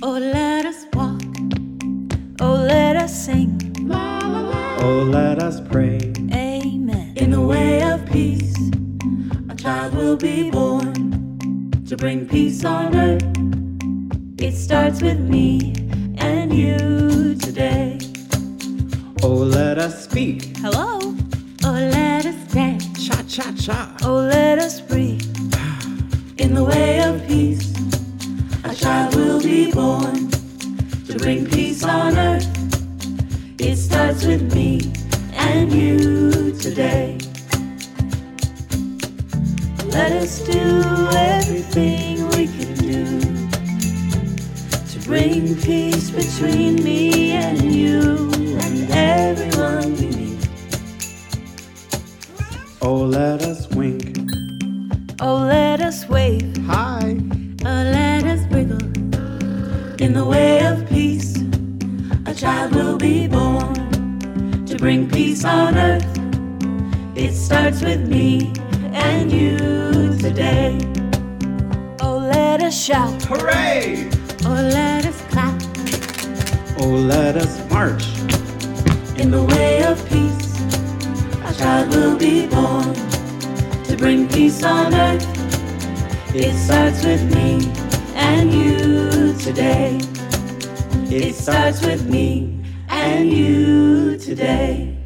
Oh, let us walk. Oh, let us sing. Oh, let us pray. Amen. In the way of peace, a child will be born to bring peace on earth. It starts with me and you today. Oh, let us speak. Hello. Oh, let us dance. Cha cha cha. Oh, let us breathe. In the way of peace, a child will be born to bring peace on earth. It starts with me and you today. Let us do everything we can do to bring peace between me and you and everyone we meet. Oh, let us wink. Oh, let us wave. Hi. Oh, let us wriggle. In the way of peace, a child will be born to bring peace on earth. It starts with me and you today. Oh, let us shout. Hooray! Oh, let us clap. Oh, let us march. In the way of peace, a child will be born to bring peace on earth. It starts with me and you today. It starts with me and you today.